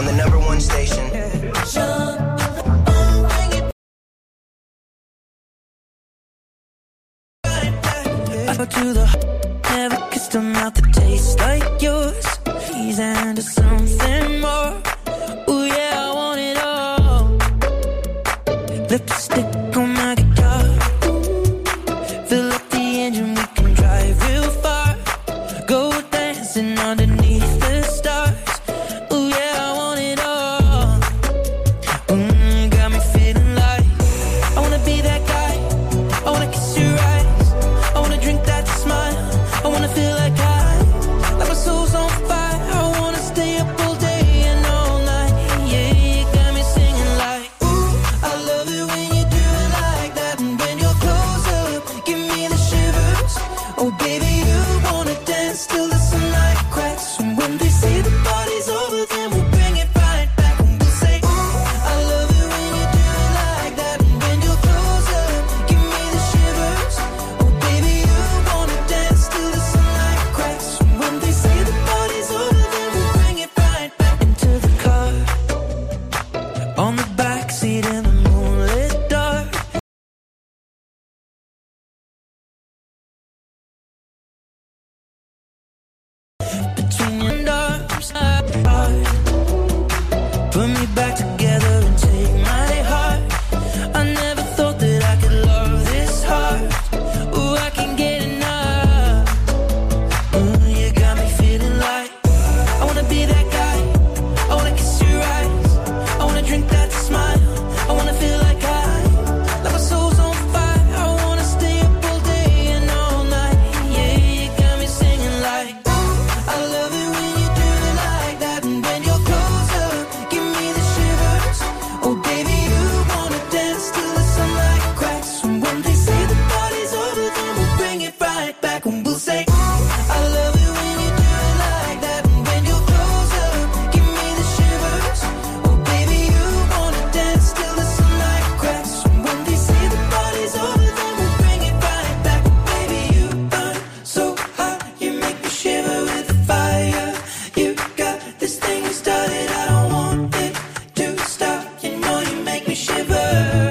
on the #1 station. I go to the never kissed a mouth that tastes like yours. He's into something more. Ooh yeah, I want it all. Lipstick on my guitar. Fill up the engine, we can drive real far. Go dancing underneath the stars. Ooh yeah, I want it all. Got me feeling like I wanna be that guy. I wanna kiss your eyes. I wanna drink that smile. I wanna feel like like my soul's on fire. I wanna stay up all day and all night. Yeah, you got me singing like, ooh, I love it when you do it like that. And when you're close up, give me the shivers. Oh baby, you wanna dance till the sunlight cracks. And when they say the party's over, then we'll bring it right back. And we'll say, ooh, I love it when you do it like that. And when you're close up, give me the shivers. Oh baby, you wanna dance till the sunlight cracks. And when they say the party's over, then we'll bring it right back. Into the car, on the backseat in the moonlit dark. Between your arms, put me back together and take my heart. I never thought that I could love this hard. Ooh, I can't get enough. Ooh, you got me feeling like I wanna be that guy. I wanna kiss your eyes. I wanna drink that smile. I wanna feel like like my soul's on fire. I wanna stay up all day and all night. Yeah, you got me singing like, I love it when you do it like that. And when you're close up, give me the shivers. Oh baby, you wanna dance till the sunlight cracks. And when they say the party's over, then we'll bring it right back. And we'll say, I love it when you do it like that. And when you're close up, give me the shivers. Oh baby, you wanna dance till the sunlight cracks. And when they say the party's over, then we'll bring it right back. Baby, you burn so hot, you make me shiver with the fire. You got this thing you started, I don't want it to stop. You know you make me shiver.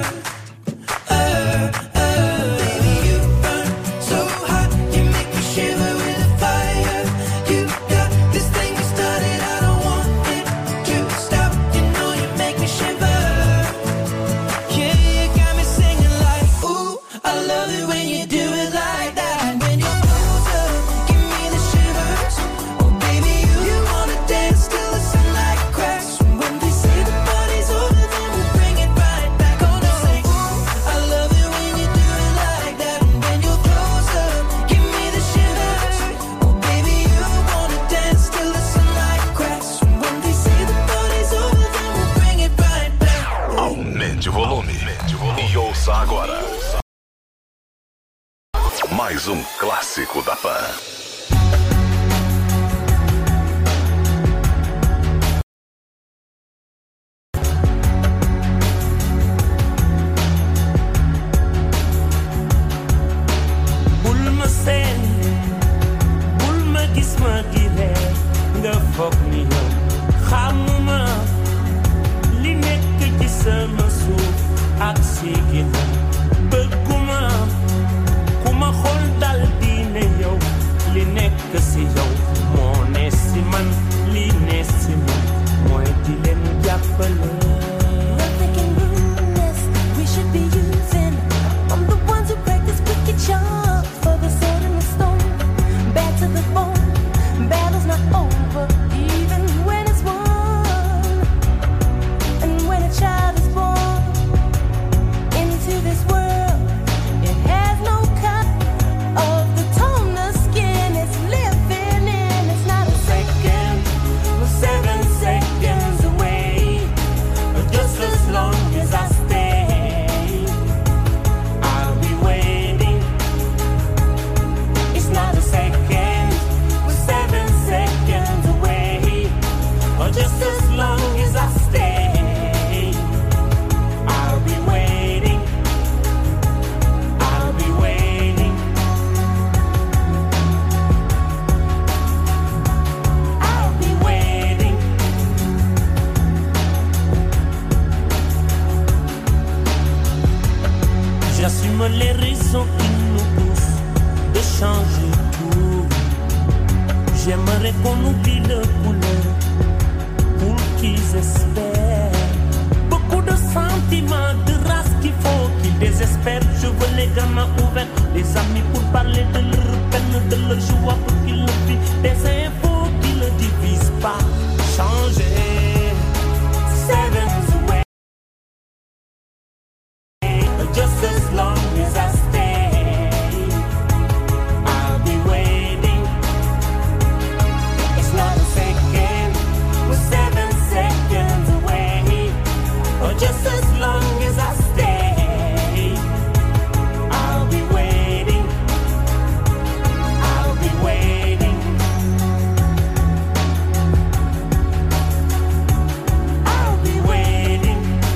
Baby, you burn so hot, you make me shiver with the fire. You got this thing you started, I don't want it to stop. You know you make me shiver. Yeah, you got me singing like, ooh, I love it when you do it like that. And when you're close up, give me the shivers. Oh baby, you wanna dance till the sunlight cracks. And when they say the party's over, then we'll bring it right back. Oh no, say, ooh, I love it when you do it like that. And when you're close up, give me the shivers. Oh baby, you wanna dance till the sunlight cracks. And when they say the party's over, then we'll bring it right back. Aumente o volume e ouça agora mais um clássico da Pan. bul ma seen bul ma gis ma di reer nga foog ni yow xamuma li nekk ci sama suuf ak si ginnaaw bëgguma ku ma xool dal di ne yow li nekk si yow moo ne si man li ne si man mooy di leen jàppale. Nothing can ruin this. We should be using. I'm the ones who practice wicked charms for the sword and the stone. Bad to the bone. Battle's not over, even when it's won. And when a child is born into this world, it has no cut of the tone the skin is living in. It's not a second, we're 7 seconds away. Just as long as I stay, I'll be waiting. It's not a second, we're 7 seconds away. Or just as long as I stay, I'll be waiting. I'll be waiting. I'll be waiting. Donne-moi les raisons qui nous poussent de changer tout. J'aimerais qu'on oublie le couleur pour qu'ils espèrent. Beaucoup de sentiments, de race qu'il faut qu'ils désespèrent. Je veux les gamins ouverts, les amis pour parler de leur peine, de leur joie pour qu'ils le vivent. Des infos qui ne divisent pas. Changer. Seven's way. Just as long as I stay, I'll be waiting. It's not a second, we're 7 seconds away. Or just as long as I stay, I'll be waiting. I'll be waiting. I'll be waiting.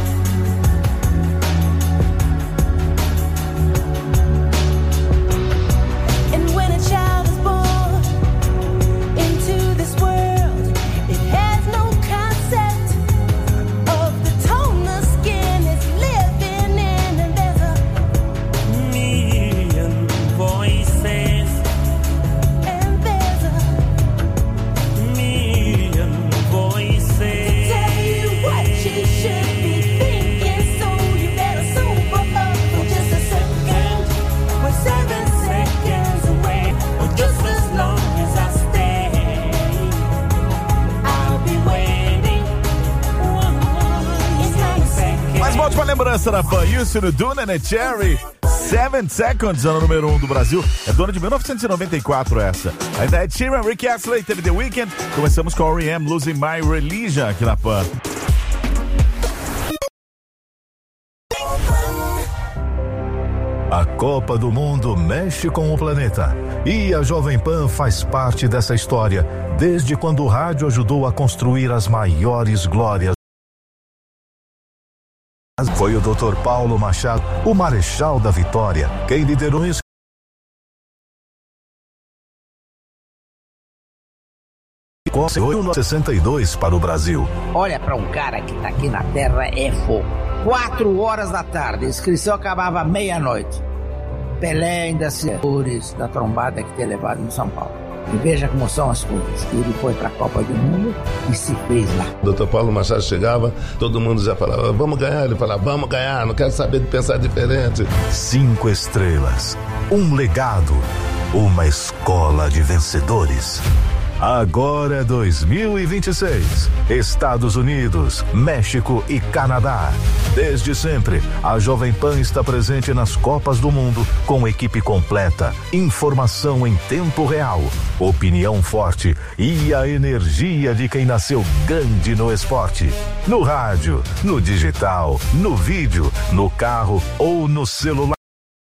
And when a child is born into this world, it has no concept of the tone the skin is living in. And there's a Million voices, and there's a million voices. tell you what you should be thinking. So you better sober up for just a second. We're 7 seconds away. Or just as long as I stay, I'll be waiting. It's not a second. Mais uma ótima lembrança da Pan Houston, no Duna and Cherry. 7 Seconds, ano número 1 do Brasil. É do ano de 1994 essa. Ainda é Sheeran, Rick Astley, teve The Weeknd. Começamos com R.E.M. Losing My Religion aqui na Pan. A Copa do Mundo mexe com o planeta. E a Jovem Pan faz parte dessa história, desde quando o rádio ajudou a construir as maiores glórias. Foi o Dr. Paulo Machado, o Marechal da Vitória, quem liderou isso. Com 62 para o Brasil. Olha, para um cara que tá aqui na Terra é fogo. 4 horas da tarde, a inscrição acabava meia-noite. Pelé ainda se cores da trombada que tem levado em São Paulo. E veja como são as coisas. Ele foi para a Copa do Mundo e se fez lá. O Dr. Paulo Machado chegava, todo mundo já falava, vamos ganhar. Ele falava, vamos ganhar, não quero saber de pensar diferente. 5 estrelas, um legado, uma escola de vencedores. Agora é 2026. Estados Unidos, México e Canadá. Desde sempre, a Jovem Pan está presente nas Copas do Mundo com equipe completa, informação em tempo real, opinião forte e a energia de quem nasceu grande no esporte. No rádio, no digital, no vídeo, no carro ou no celular.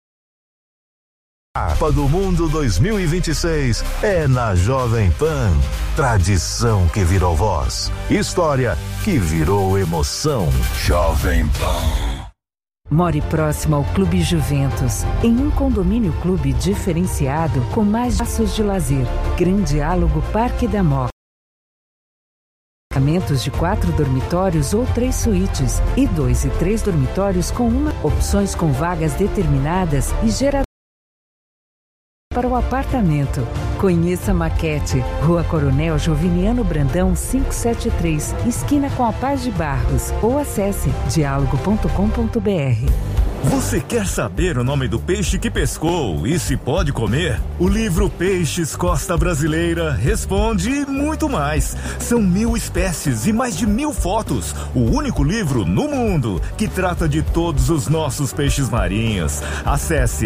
Copa do Mundo 2026 é na Jovem Pan. Tradição que virou voz. História que virou emoção. Jovem Pan. More próximo ao Clube Juventus, em um condomínio clube diferenciado com mais espaços de lazer. Grande Diálogo Parque da Moca. Apartamentos de 4 dormitórios ou 3 suítes e 2 e 3 dormitórios com opções com vagas determinadas e geradores para o apartamento. Conheça a Maquete, Rua Coronel Joviniano Brandão 573, esquina com a Paz de Barros, ou acesse diálogo.com.br. Você quer saber o nome do peixe que pescou e se pode comer? O livro Peixes Costa Brasileira responde e muito mais. São 1000 espécies e mais de 1000 fotos. O único livro no mundo que trata de todos os nossos peixes marinhos. Acesse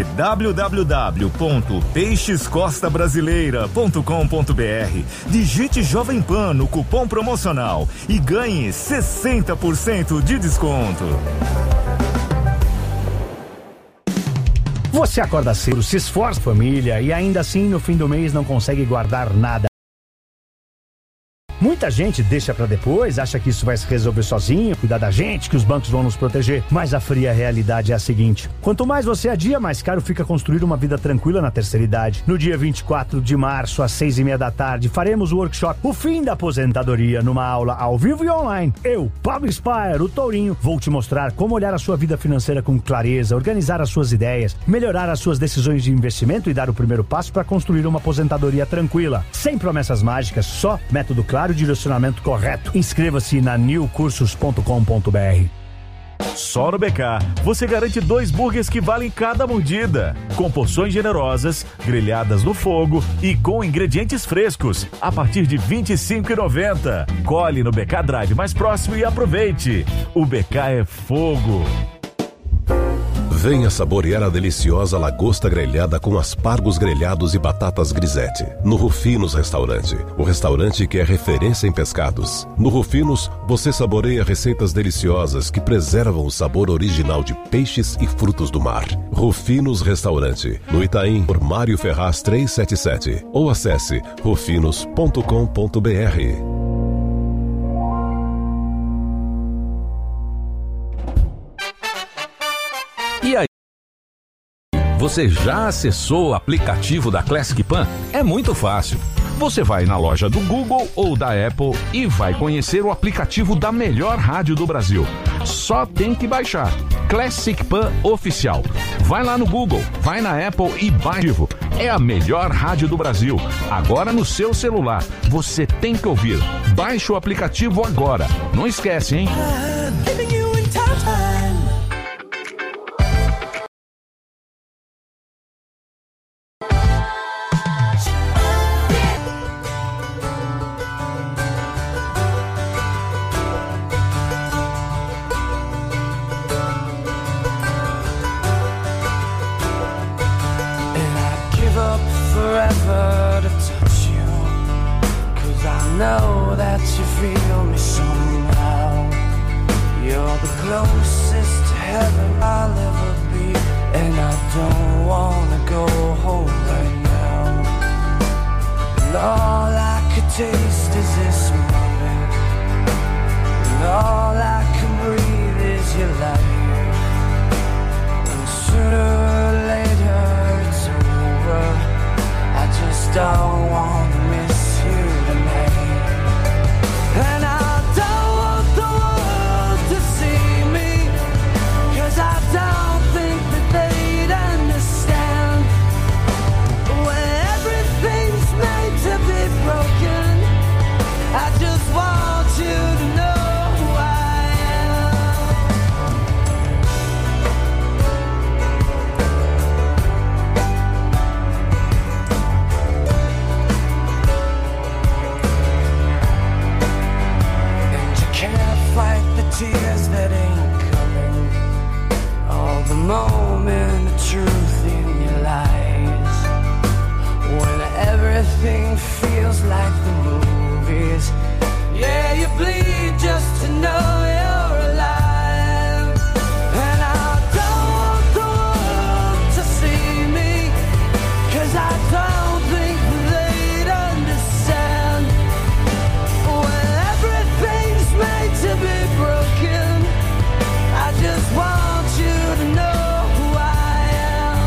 www.peixescostabrasileira.com.br. Digite Jovem Pan no cupom promocional e ganhe 60% de desconto. Você acorda cedo, se esforça, família, e ainda assim no fim do mês não consegue guardar nada. Muita gente deixa pra depois, acha que isso vai se resolver sozinho, cuidar da gente, que os bancos vão nos proteger. Mas a fria realidade é a seguinte: quanto mais você adia, mais caro fica construir uma vida tranquila na terceira idade. No dia 24 de março, às 6:30 da tarde, faremos o workshop O Fim da Aposentadoria, numa aula ao vivo e online. Eu, Pablo Spire, o Tourinho, vou te mostrar como olhar a sua vida financeira com clareza, organizar as suas ideias, melhorar as suas decisões de investimento e dar o primeiro passo para construir uma aposentadoria tranquila. Sem promessas mágicas, só método claro e direcionamento correto. Inscreva-se na newcursos.com.br. Só no BK, você garante 2 burgers que valem cada mordida. Com porções generosas, grelhadas no fogo e com ingredientes frescos, a partir de R$ 25,90. Colhe no BK Drive mais próximo e aproveite. O BK é fogo. Venha saborear a deliciosa lagosta grelhada com aspargos grelhados e batatas grisete. No Rufinos Restaurante, o restaurante que é referência em pescados. No Rufinos, você saboreia receitas deliciosas que preservam o sabor original de peixes e frutos do mar. Rufinos Restaurante, no Itaim, por Mário Ferraz 377. Ou acesse rufinos.com.br. E aí, você já acessou o aplicativo da Classic Pan? É muito fácil. Você vai na loja do Google ou da Apple e vai conhecer o aplicativo da melhor rádio do Brasil. Só tem que baixar. Classic Pan Oficial. Vai lá no Google, vai na Apple e baixe. É a melhor rádio do Brasil. Agora no seu celular. Você tem que ouvir. Baixe o aplicativo agora. Não esquece, hein? Forever to touch you, 'cause I know that you feel me somehow. You're the closest to heaven I'll ever be, and I don't wanna go home right now. And all I could taste is this moment, and all I can breathe is your light. And sooner or later it's over. I just don't want to miss you tonight. And I don't want the world to see me, 'cause I don't think that they'd understand. When everything's made to be broken, I just want you to know who I fight the tears that ain't coming, all the moment of truth in your lies. When everything feels like the movies, yeah, you bleed just to know you're alive. And I don't want the world to see me, 'cause I don't think they'd understand. When everything's made to be broken, I just want you to know who I am.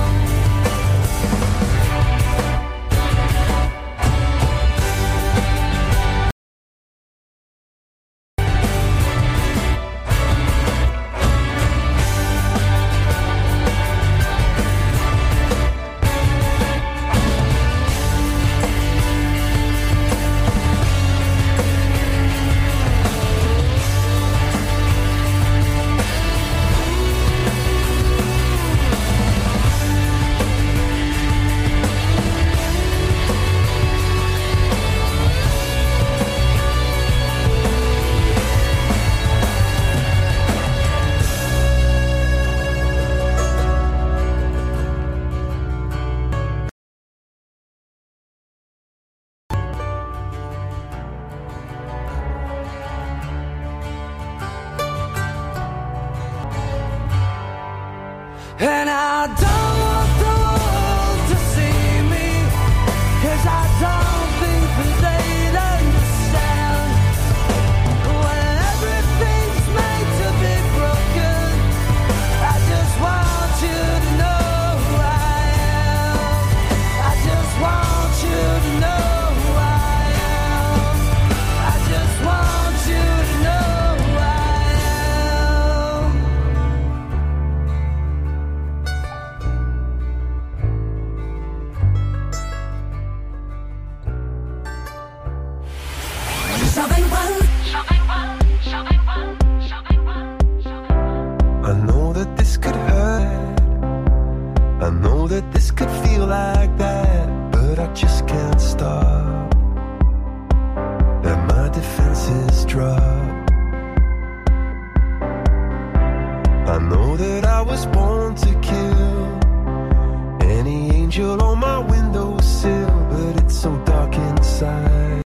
was born to kill. Any angel on my windowsill, but it's so dark inside.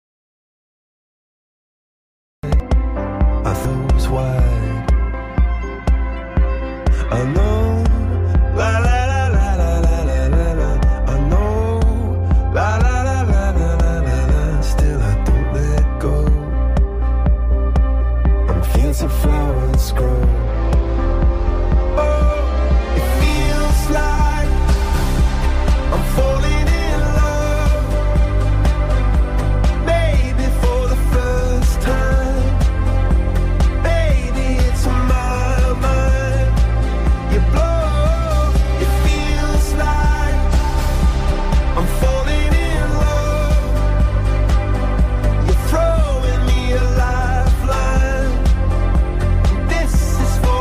I thought wide. I know, la la la la la la la la la. I know, la la la la la la la la. Still I don't let go. I'm feeling flowers grow. Oh, it feels like I'm falling in love. Maybe for the first time. Baby, it's my mind. You blow. It feels like I'm falling in love. You're throwing me a lifeline. This is for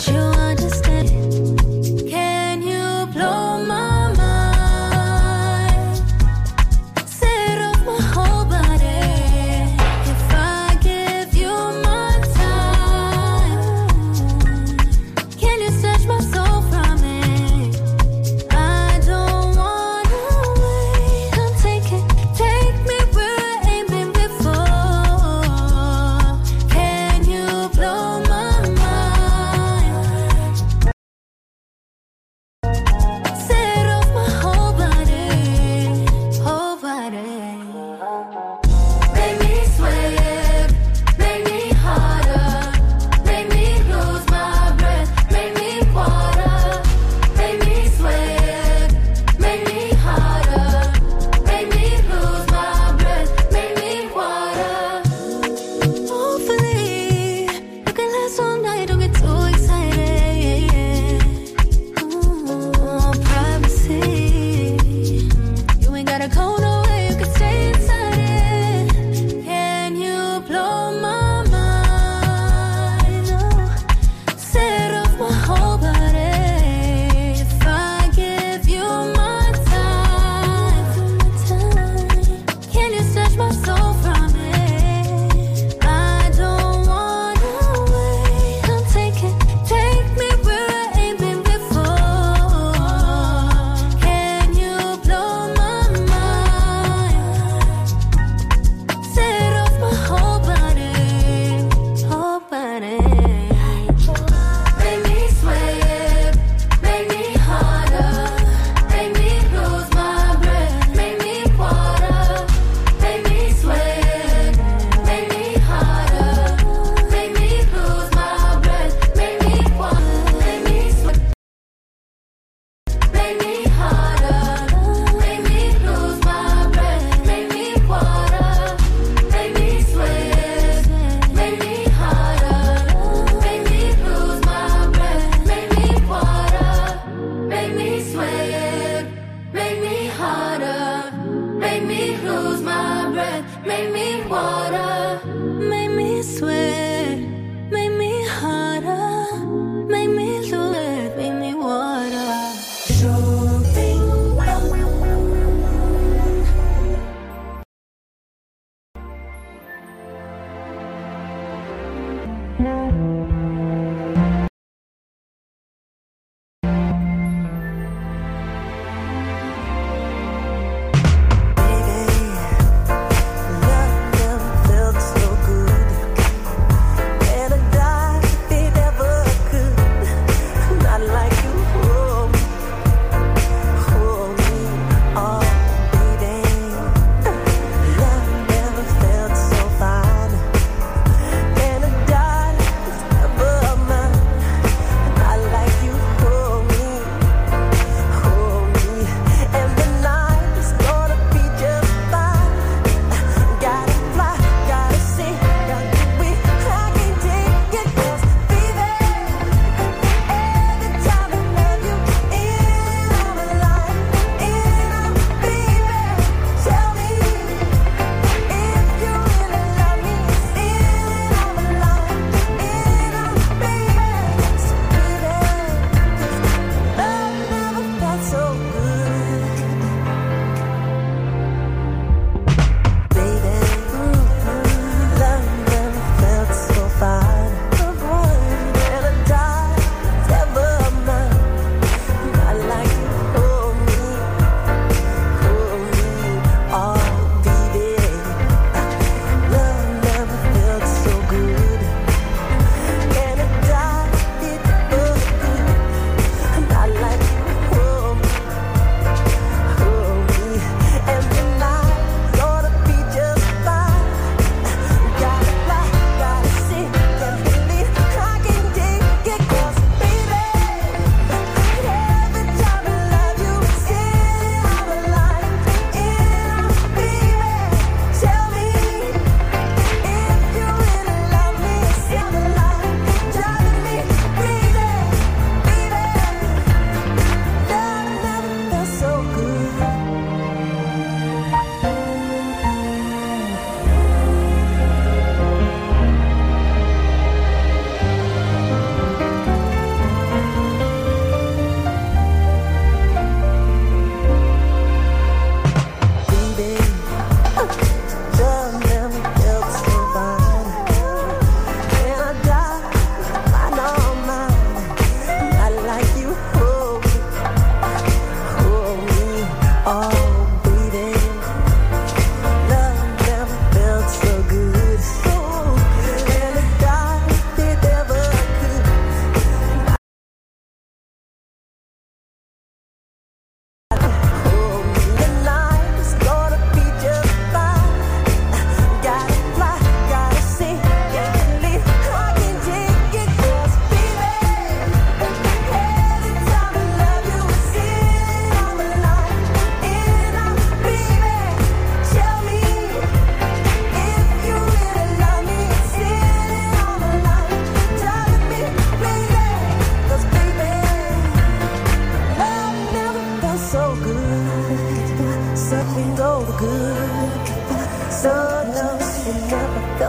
you understand? Can you blow my mind? Set off my whole body. If I give you my time, can you snatch my soul from it? I don't wanna wait. Come take me where I ain't been before. Can you blow my mind? Set off my whole body, whole body. Make me sweat, make me harder, make me lose my breath, make me water, make me sweat, make me harder, make me lose my breath, make me water. Hopefully, you can last all night, don't get too excited. Privacy, you ain't gotta go nowhere, you can stay inside it.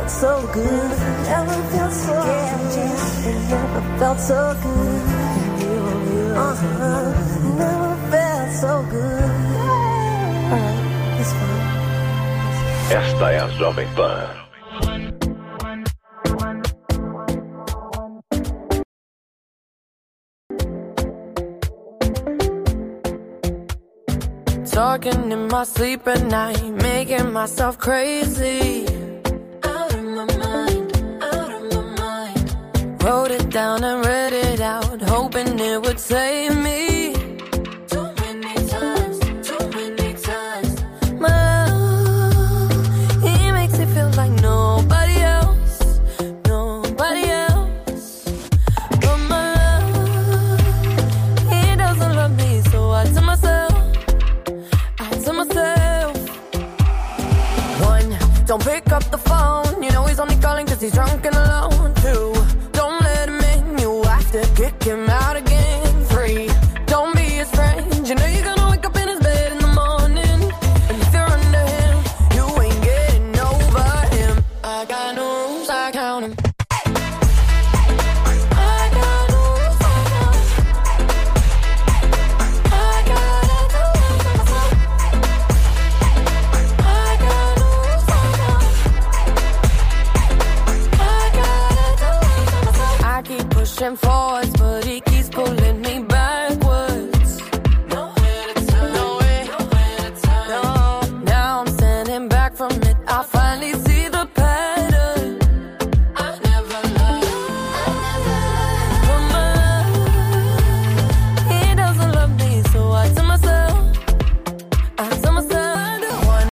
felt so good. Never felt so good. It never felt so good. Never felt so good. Alright, it's fine. Esta é a Jovem Pan. Talking in my sleep at night, making myself crazy. Out of my mind, out of my mind. Wrote it down and read it out, hoping it would save me. Too many times, too many times. My love, he makes it feel like nobody else, nobody else. But my love, he doesn't love me, so I tell myself. Don't pick up the phone, you know he's only calling cause he's drunk and alone. 2, don't let him in, you have to kick him out again. 3, don't be his friend, you know you're gonna wake up in his bed in the morning. And if you're under him, you ain't getting over him. I got no rules, I count him. Pushing forwards, but he keeps pulling me backwards. Nowhere to turn, nowhere to turn. No. Now I'm standing back from it. I finally see the pattern. I never loved. For my love, he doesn't love me, so I tell myself, one.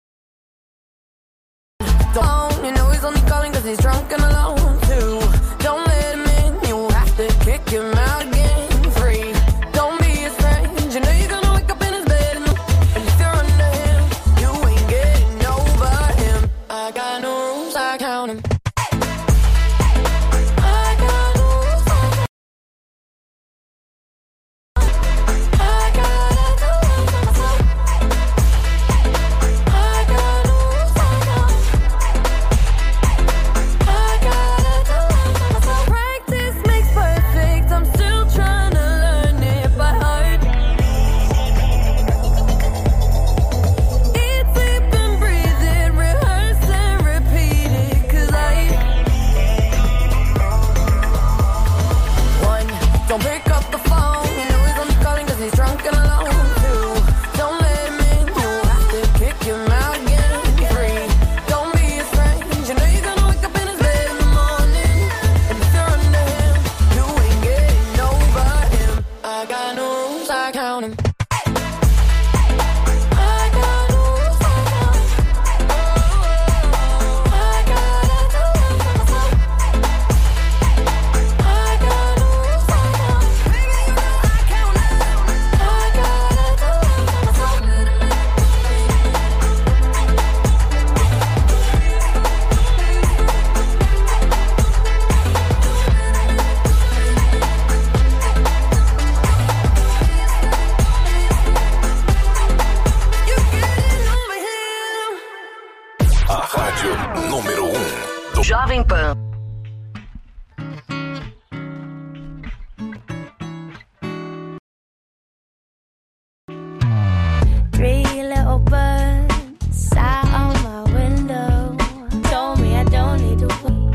Don't, you know he's only calling cause he's drunk and alone. 2, don't let him in, you have to kick him out again. 3, don't be his friend, you know you're gonna wake up in his bed. And if you're under him, you ain't getting over him. I got no rules, I count him. Don't pick up the phone, you know he's only calling cause he's drunk and alone. 2, don't let him in, you have to kick him out again. 3, don't be his friend, you know you're gonna wake up in his bed in the morning. And if you're under him, you ain't getting over him. I got no rules, I count him. Número 1 do Jovem Pan. Three little birds sat on my window, told me I don't need to wait.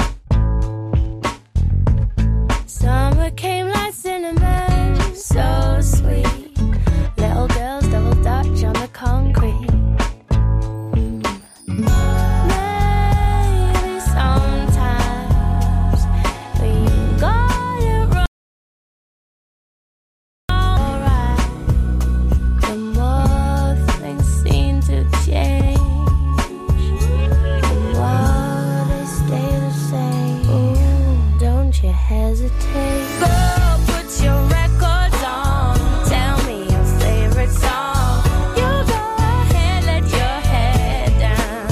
Summer came like cinnamon, so sweet. Little girls double dutch on the concrete. Maybe sometimes we got it wrong. Alright, the more things seem to change, the more they stay the same. Ooh, don't you hesitate. Girl, put your records on. Tell me your favorite song. You go ahead, let your head down.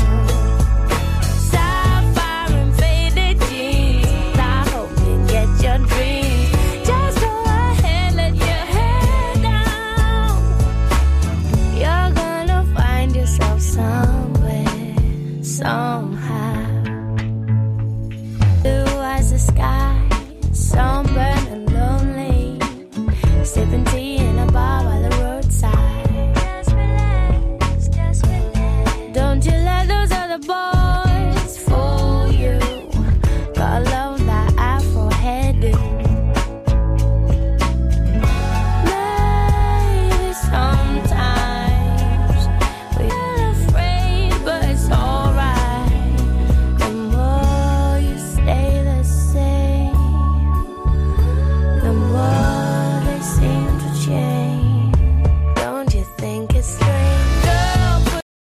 Sapphire and faded jeans. I hope you get your dreams. Just go ahead, let your head down. You're gonna find yourself somewhere, somehow. other boys fool you. God love that Afro headed. Maybe sometimes we're afraid, but it's alright. The more you stay the same, the more they seem to change. Don't you think it's strange? Girl,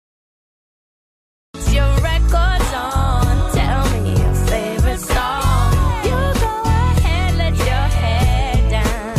put your records on. Tell me your favorite song. You go ahead, let your hair down.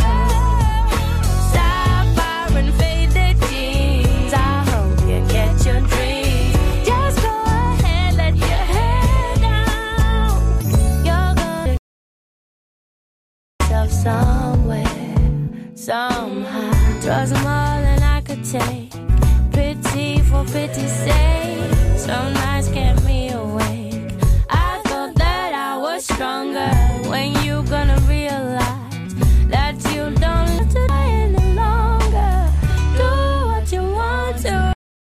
Sapphire and faded jeans. I hope you get your dreams. Just go ahead, let your hair down. You're gonna yourself somewhere, somehow. Drugs are more than I could take. Pity for pity's sake. Some nights kept me awake. I thought that I was stronger. When you gonna realize that you don't live to die any longer? Do what you want to.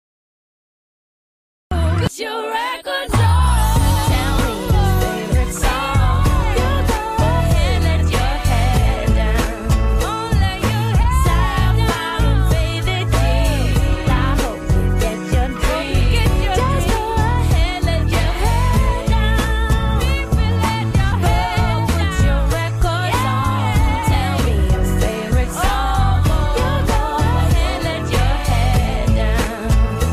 Put your records on. Tell me your favorite song. You go ahead, let your hair down. Only your hair. Sapphire and faded jeans. I hope you get your dreams. Just go ahead, let your hair down. Girl, put your records on. Tell me your favorite song. You go ahead, let your hair down.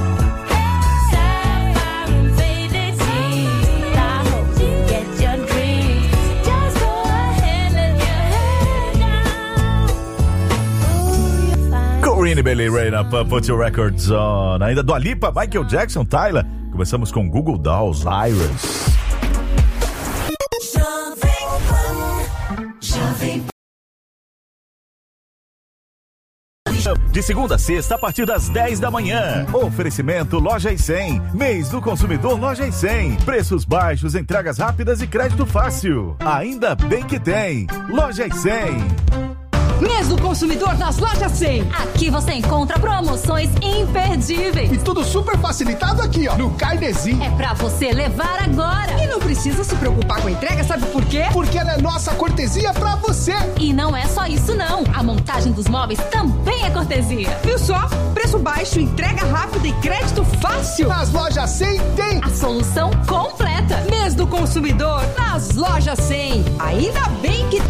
Sapphire and faded jeans. I hope you get your dreams. Just go ahead, let your hair down. Ooh, you're fine. Corinne Bailey Rain Up, Put Your Records On. Ainda Dua Lipa, Michael Jackson, Tyler. Começamos com Google Dolls, Iris. De segunda a sexta, a partir das 10 da manhã. Oferecimento Loja e 100. Mês do consumidor Loja e 100. Preços baixos, entregas rápidas e crédito fácil. Ainda bem que tem. Loja e 100. Mês do consumidor nas Lojas 100. Aqui você encontra promoções imperdíveis. E tudo super facilitado aqui, ó, no Carnezinho. É pra você levar agora. E não precisa se preocupar com a entrega, sabe por quê? Porque ela é nossa cortesia pra você. E não é só isso não. A montagem dos móveis também é cortesia. Viu só? Preço baixo, entrega rápida e crédito fácil. Nas Lojas 100 tem a solução completa. Mês do consumidor nas Lojas 100. Ainda bem que...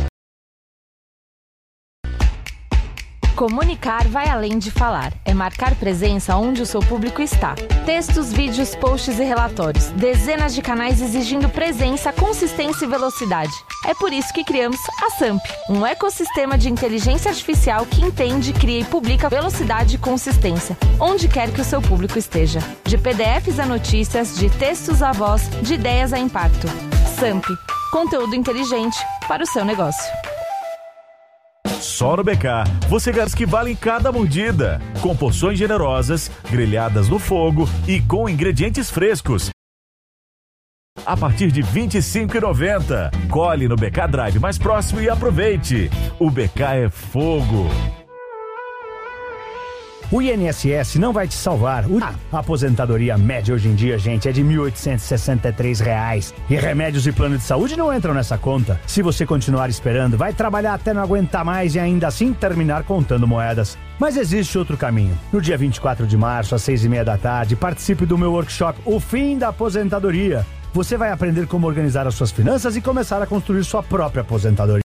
Comunicar vai além de falar. É marcar presença onde o seu público está. Textos, vídeos, posts e relatórios. Dezenas de canais exigindo presença, consistência e velocidade. É por isso que criamos a SAMP, um ecossistema de inteligência artificial que entende, cria e publica velocidade e consistência, onde quer que o seu público esteja. De PDFs a notícias, de textos a voz, de ideias a impacto. SAMP, conteúdo inteligente para o seu negócio. Só no BK, você garante que vale cada mordida. Com porções generosas, grelhadas no fogo e com ingredientes frescos. A partir de R$ 25,90. Colhe no BK Drive mais próximo e aproveite. O BK é fogo. O INSS não vai te salvar. A aposentadoria média hoje em dia, gente, é de R$ 1.863. E remédios e plano de saúde não entram nessa conta. Se você continuar esperando, vai trabalhar até não aguentar mais e ainda assim terminar contando moedas. Mas existe outro caminho. No dia 24 de março, às 6:30 da tarde, participe do meu workshop O Fim da Aposentadoria. Você vai aprender como organizar as suas finanças e começar a construir sua própria aposentadoria.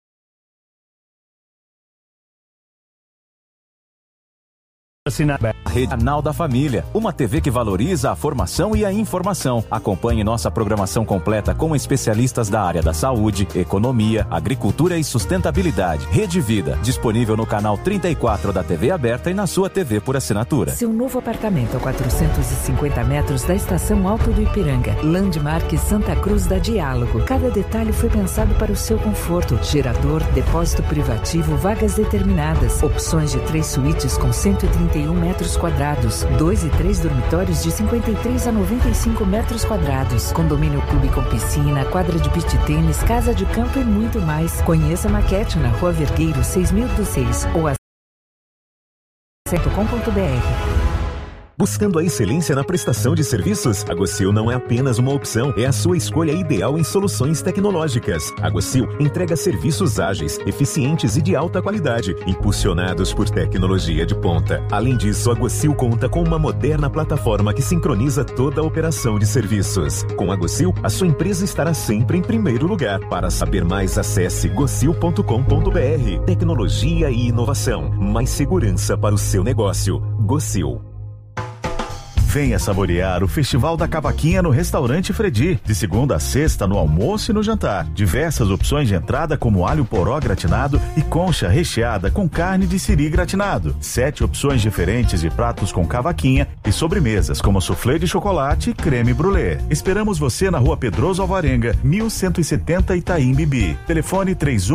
Rede Canal da Família, uma TV que valoriza a formação e a informação. Acompanhe nossa programação completa com especialistas da área da saúde, economia, agricultura e sustentabilidade. Rede Vida, disponível no canal 34 da TV aberta e na sua TV por assinatura. Seu novo apartamento a 450 metros da Estação Alto do Ipiranga. Landmark Santa Cruz da Diálogo. Cada detalhe foi pensado para o seu conforto. Gerador, depósito privativo, vagas determinadas. Opções de 3 suítes com 131 metros quadrados, 2 e 3 dormitórios de 53 a 95 metros quadrados, condomínio clube com piscina, quadra de beach tênis, casa de campo e muito mais. Conheça a maquete na Rua Vergueiro 6006 ou acesse.com.br. Buscando a excelência na prestação de serviços? A Gocil não é apenas uma opção, é a sua escolha ideal em soluções tecnológicas. A Gocil entrega serviços ágeis, eficientes e de alta qualidade, impulsionados por tecnologia de ponta. Além disso, a Gocil conta com uma moderna plataforma que sincroniza toda a operação de serviços. Com a Gocil, a sua empresa estará sempre em primeiro lugar. Para saber mais, acesse gocil.com.br. Tecnologia e inovação. Mais segurança para o seu negócio. Gocil. Venha saborear o Festival da Cavaquinha no Restaurante Fredi, de segunda a sexta no almoço e no jantar. Diversas opções de entrada como alho poró gratinado e concha recheada com carne de siri gratinado. 7 opções diferentes de pratos com cavaquinha e sobremesas como soufflé de chocolate e creme brulee. Esperamos você na Rua Pedroso Alvarenga, 1170 Itaim Bibi. Telefone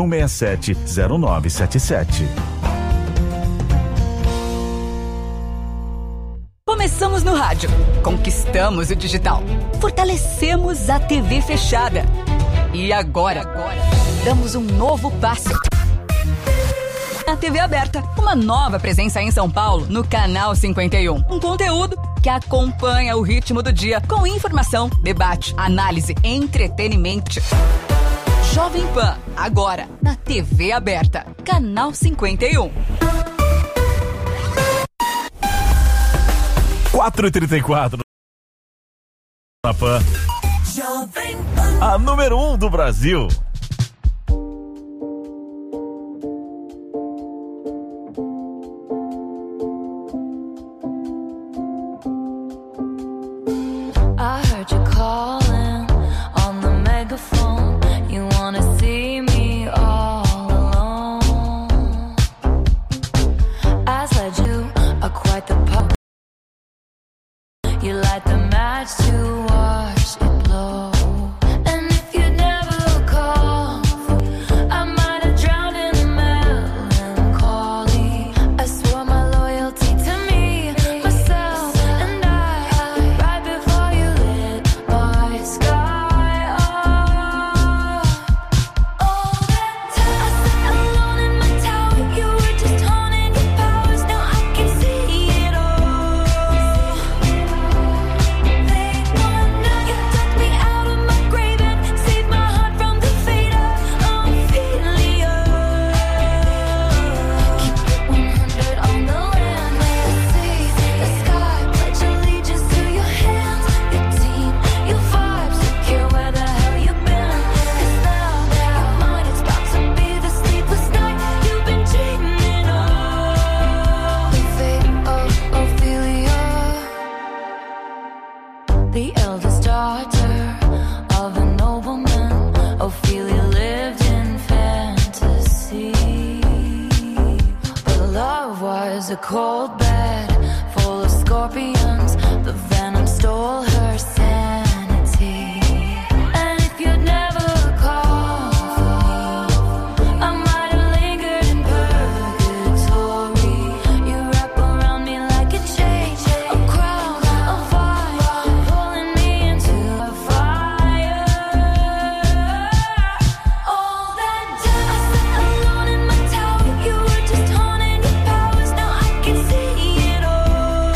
3167-0977. Começamos no rádio, conquistamos o digital, fortalecemos a TV fechada. E agora, damos um novo passo. A TV aberta, uma nova presença em São Paulo, no Canal 51. Um conteúdo que acompanha o ritmo do dia, com informação, debate, análise, entretenimento. Jovem Pan, agora, na TV aberta. Canal 51. 4h34 na Pan. A número 1 do Brasil. I heard you calling on the megaphone. You wanna see me all alone. As led you are quite the pop. You light the match to watch it blow. And if you never call, I might have drowned in the melancholy. I swore my loyalty to me, myself, and I. Right before you lit my sky up. All that time I sat alone in my tower. You were just honing your powers. Now I can see it all. The eldest daughter of a nobleman, Ophelia lived in fantasy. But love was a cold bed full of scorpions. The venom stole her sanity. And if you'd never called for me, I might have lingered in purgatory. You wrap around me like a chain, a crown, a fire, pulling me into a fire. All that time I sat alone in my tower. You were just honing your powers. Now I can see it all.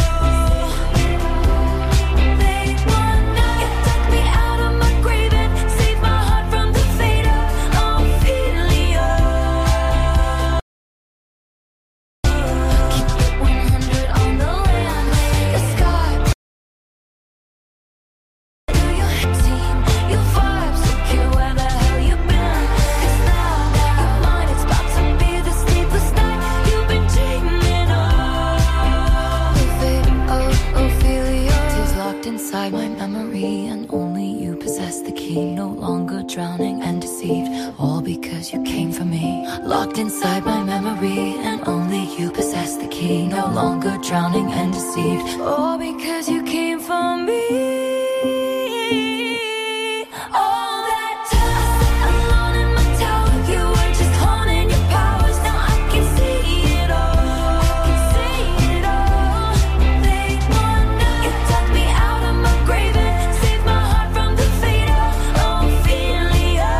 Late one night, you dug me out of my grave and saved my heart from the fate of Ophelia. Keep it 100 on the land, the sky. Do your team, your vibes, secure where the hell you been? 'Cause now your mind is about to be the sleepless night you've been dreaming of. The fate of Ophelia is locked inside my memory, and only you possess the key. No longer drowning and deceived, all because you came for me. Locked inside my memory, and only you possess the key. No longer drowning and deceived, all because you came for me. All that time I sat alone in my tower. You were just honing your powers. Now I can see it all. I can see it all. Late one night, you dug me out of my grave and saved my heart from the fate of Ophelia.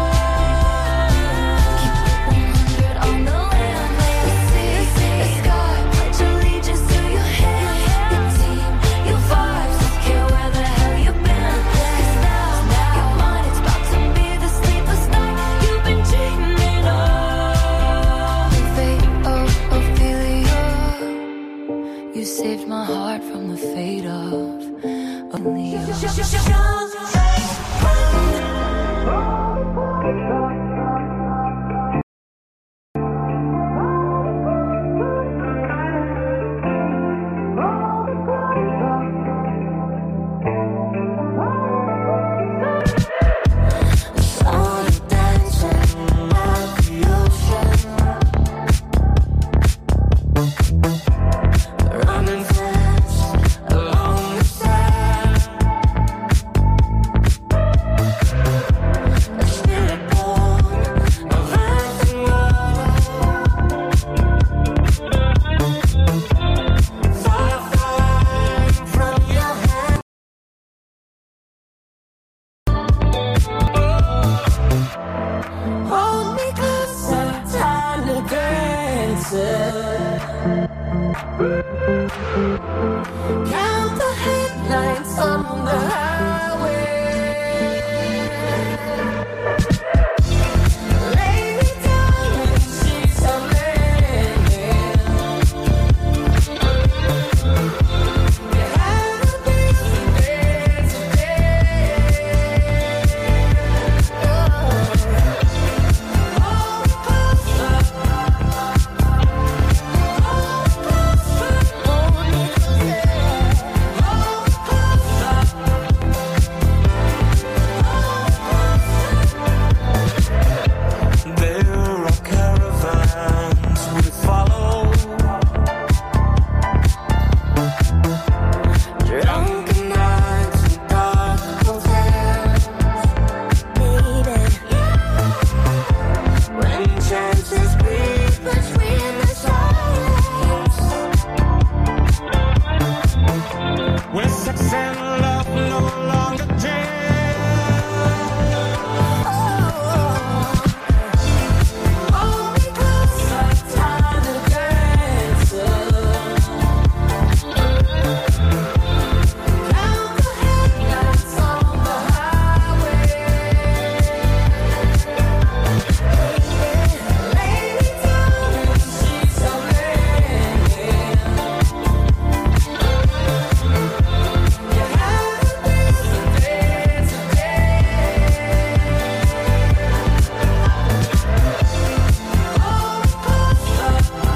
Keep it 100 on the land, the sea, the sky. Pledge allegiance to your hand, your team, Count the headlights on the highway. Lay me down in sheets of linen. You had a busy day today. Hold me closer. There are caravans we follow, Drunken nights and dark hotels, baby. When chances breathe between the silence, where sex and love no longer dance. hold me closer, time to dance. Count the headlights on the highway. Lay me down in sheets of linen. You had a busy day today. Hold me closer.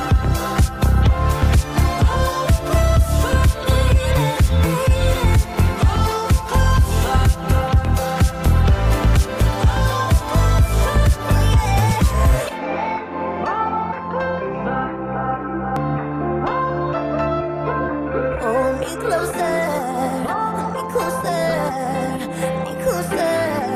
Hold me closer, hold me closer, hold me closer.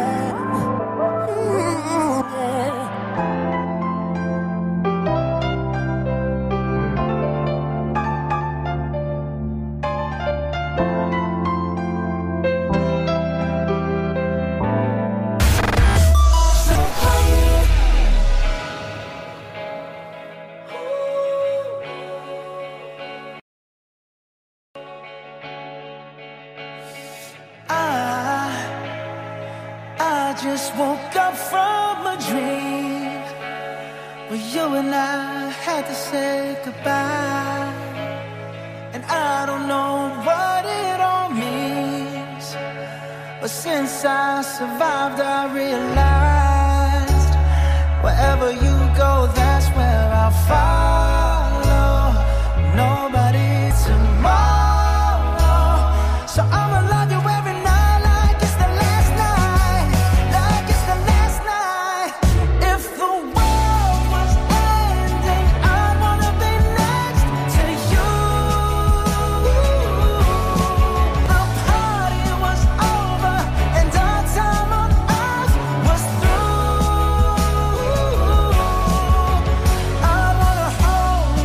I just woke up from a dream where you and I had to say goodbye. And I don't know what it all means, but since I survived, I realized wherever you go, that's where I'll follow. Nobody tomorrow, so I'ma love you every night like it's the last night, like it's the last night. If the world was ending, I wanna be next to you. The party was over and our time on earth was through. I wanna hold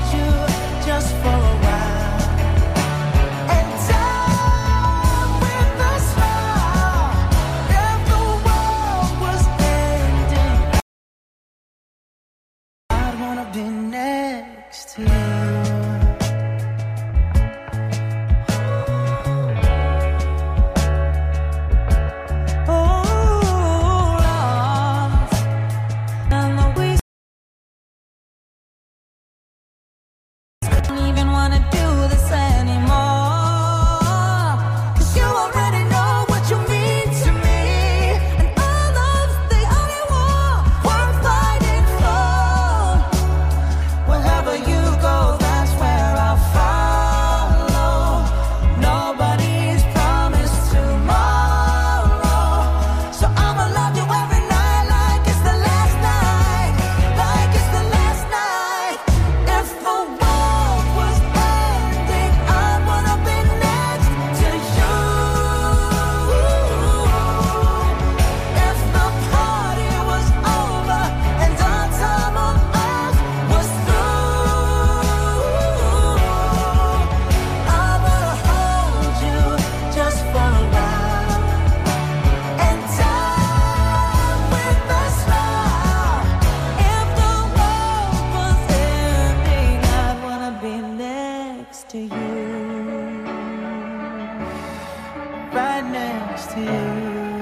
to you.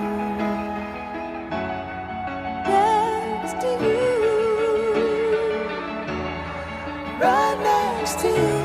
Next to you. Right next to you.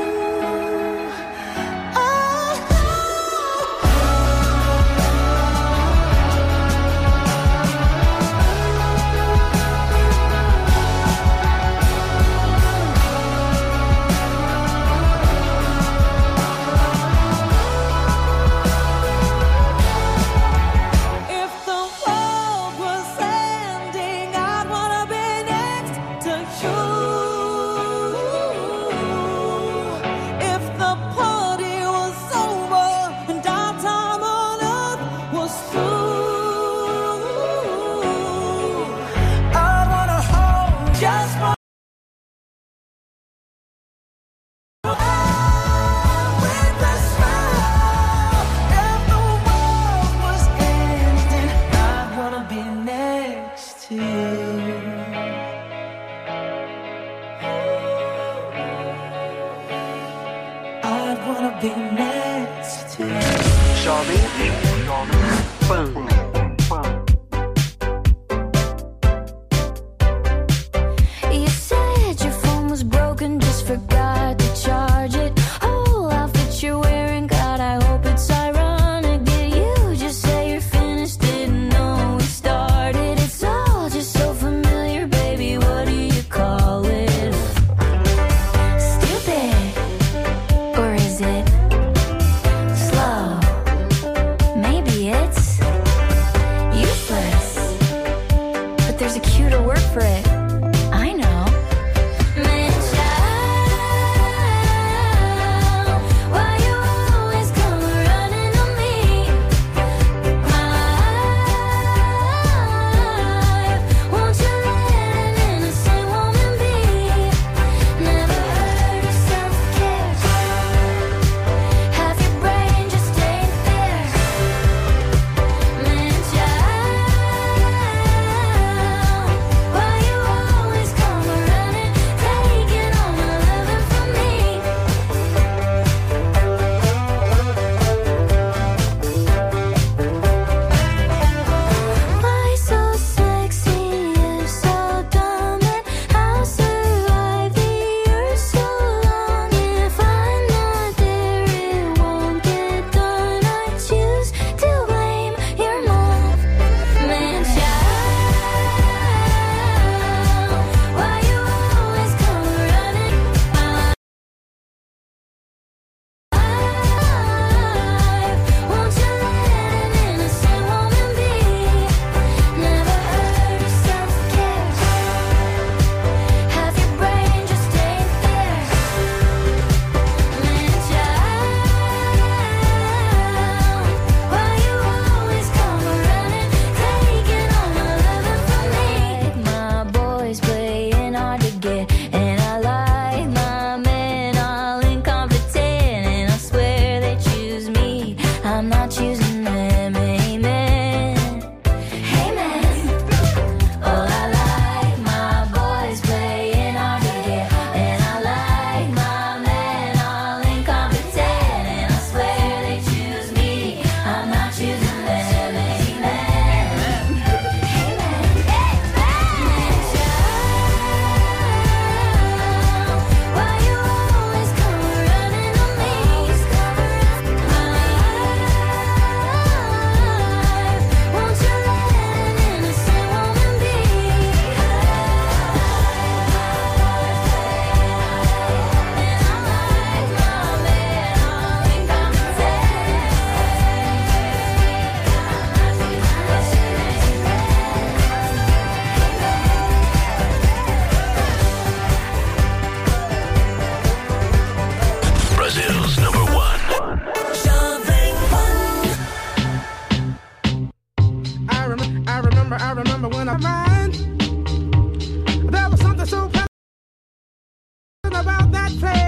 You said your phone was broken, just forgot to charge it. Whole outfit you're wearing, God, I hope it's ironic. Did you just say you're finished? Didn't know we started. It's all just so familiar, baby. What do you call it? Stupid, or is it slow? Maybe it's useless, but there's a cuter word for it. I know. Man, child, why you always come running on me? Won't you let an innocent woman be? Never heard of self-care. Have your brain just stayed there? Man, child, why you always come running, taking all my loving from me? Why so sexy if so dumb? And I'll survive the years so long. If I'm not there, it won't get done. I choose to blame your mom. Man, child, why you always come running? Won't you let an innocent woman be? Never heard of self-care. Have your brain just stayed there? Man, child, why you always come running, taking all my loving from me? My boys playing hard to get, and I like my men all incompetent, and I swear they choose me, I'm not choosing them. Amen. Amen. Oh, I like my boys playing hard to get, and I like my men all incompetent, and I swear they choose me, I'm not choosing them. Amen. Why you always come running on me? Won't you let an innocent woman be? Brazil's number one. I remember when I mind. There was something so pleasant about that place.